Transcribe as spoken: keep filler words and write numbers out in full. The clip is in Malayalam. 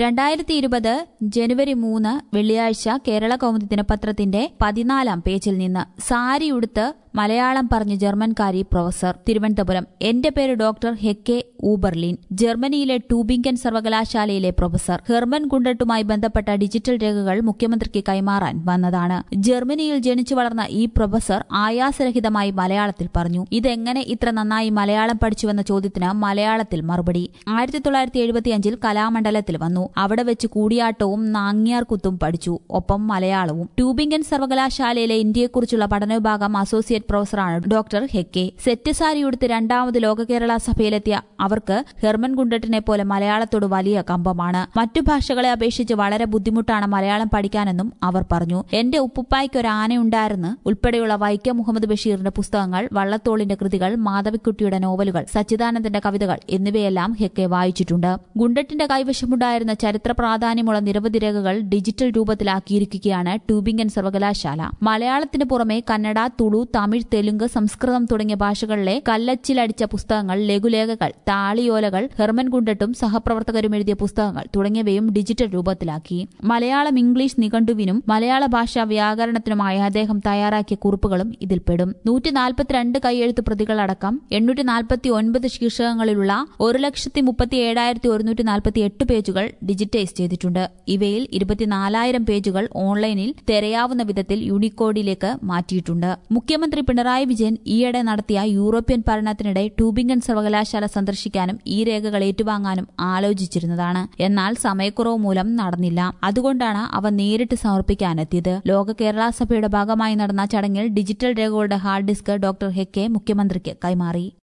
രണ്ടായിരത്തി ഇരുപത് ജനുവരി മൂന്ന് വെള്ളിയാഴ്ച കേരള കൗമുദി ദിനപത്രത്തിന്റെ പതിനാലാം പേജിൽ നിന്ന് സാരിയുടുത്ത് മലയാളം പറഞ്ഞ് ജർമ്മൻകാരി പ്രൊഫസർ. തിരുവനന്തപുരം. എന്റെ പേര് ഡോക്ടർ ഹെക്കെ ഊബർലിൻ. ജർമ്മനിയിലെ ട്യൂബിംഗൻ സർവകലാശാലയിലെ പ്രൊഫസർ. ഹെർമൻ ഗുണ്ടട്ടുമായി ബന്ധപ്പെട്ട ഡിജിറ്റൽ രേഖകൾ മുഖ്യമന്ത്രിക്ക് കൈമാറാൻ വന്നതാണ്. ജർമ്മനിയിൽ ജനിച്ചു വളർന്ന ഈ പ്രൊഫസർ ആയാസരഹിതമായി മലയാളത്തിൽ പറഞ്ഞു. ഇതെങ്ങനെ ഇത്ര നന്നായി മലയാളം പഠിച്ചുവെന്ന ചോദ്യത്തിന് മലയാളത്തിൽ മറുപടി. ആയിരത്തി തൊള്ളായിരത്തി എഴുപത്തിയഞ്ചിൽ കലാമണ്ഡലത്തിൽ വന്നു. അവിടെ വെച്ച് കൂടിയാട്ടവും നാങ്ങ്യാർകുത്തും പഠിച്ചു. ഒപ്പം മലയാളവും. ട്യൂബിംഗൻ സർവകലാശാലയിലെ ഇന്ത്യയെക്കുറിച്ചുള്ള പഠനവിഭാഗം അസോസിയേറ്റ് പ്രൊഫസറാണ് ഡോക്ടർ ഹെക്കെ. സെറ്റ് സാരിയുടുത്ത് രണ്ടാമത് ലോക കേരള സഭയിലെത്തിയ അവർക്ക് ഹെർമൻ ഗുണ്ടട്ടിനെ പോലെ മലയാളത്തോട് വലിയ കമ്പമാണ്. മറ്റു ഭാഷകളെ അപേക്ഷിച്ച് വളരെ ബുദ്ധിമുട്ടാണ് മലയാളം പഠിക്കാനെന്നും അവർ പറഞ്ഞു. എന്റെ ഉപ്പുപ്പായ്ക്ക് ഒരു ആനയുണ്ടായിരുന്നു ഉൾപ്പെടെയുള്ള വൈക്കം മുഹമ്മദ് ബഷീറിന്റെ പുസ്തകങ്ങൾ, വള്ളത്തോളിന്റെ കൃതികൾ, മാധവിക്കുട്ടിയുടെ നോവലുകൾ, സച്ചിദാനന്ദന്റെ കവിതകൾ എന്നിവയെല്ലാം ഹെക്കെ വായിച്ചിട്ടുണ്ട്. ഗുണ്ടട്ടിന്റെ കൈവശമുണ്ടായിരുന്ന ചരിത്ര പ്രാധാന്യമുള്ള നിരവധി രേഖകൾ ഡിജിറ്റൽ രൂപത്തിലാക്കിയിരിക്കുകയാണ് ട്യൂബിംഗൻ സർവകലാശാല. മലയാളത്തിന് പുറമെ കന്നഡ, തുളു, തമിഴ്, തെലുങ്ക്, സംസ്കൃതം തുടങ്ങിയ ഭാഷകളിലെ കല്ലച്ചിലടിച്ച പുസ്തകങ്ങൾ, ലഘുലേഖകൾ, താളിയോലകൾ, ഹെർമൻ ഗുണ്ടട്ടും സഹപ്രവർത്തകരും എഴുതിയ പുസ്തകങ്ങൾ തുടങ്ങിയവയും ഡിജിറ്റൽ രൂപത്തിലാക്കി. മലയാളം ഇംഗ്ലീഷ് നിഘണ്ടുവിനും മലയാള ഭാഷാ വ്യാകരണത്തിനുമായി അദ്ദേഹം തയ്യാറാക്കിയ കുറിപ്പുകളും ഇതിൽപ്പെടും. നൂറ്റി നാൽപ്പത്തിരണ്ട് കൈയെഴുത്ത് പ്രതികളടക്കം എണ്ണൂറ്റി നാൽപ്പത്തി ഒൻപത് ശീർഷകങ്ങളിലുള്ള ഒരു ലക്ഷത്തി മുപ്പത്തി ഏഴായിരത്തി ഒരുന്നൂറ്റി നാൽപ്പത്തി എട്ട് പേജുകൾ ഡിജിറ്റൈസ് ചെയ്തിട്ടുണ്ട്. ഇവയിൽ ഇരുപത്തിനാലായിരം പേജുകൾ ഓൺലൈനിൽ തിരയാവുന്ന വിധത്തിൽ യൂണിക്കോഡിലേക്ക് മാറ്റിയിട്ടുണ്ട്. മുഖ്യമന്ത്രി പിണറായി വിജയൻ ഈയിടെ നടത്തിയ യൂറോപ്യൻ പര്യടനത്തിനിടെ ട്യൂബിംഗൻ സർവകലാശാല സന്ദർശിക്കാനും ഈ രേഖകൾ ഏറ്റുവാങ്ങാനും ആലോചിച്ചിരുന്നതാണ്. എന്നാൽ സമയക്കുറവ് മൂലം നടന്നില്ല. അതുകൊണ്ടാണ് അവ നേരിട്ട് സമർപ്പിക്കാനെത്തിയത്. ലോക കേരള സഭയുടെ ഭാഗമായി നടന്ന ചടങ്ങിൽ ഡിജിറ്റൽ രേഖകളുടെ ഹാർഡ് ഡിസ്ക് ഡോക്ടർ ഹെക്കെ മുഖ്യമന്ത്രിക്ക് കൈമാറി.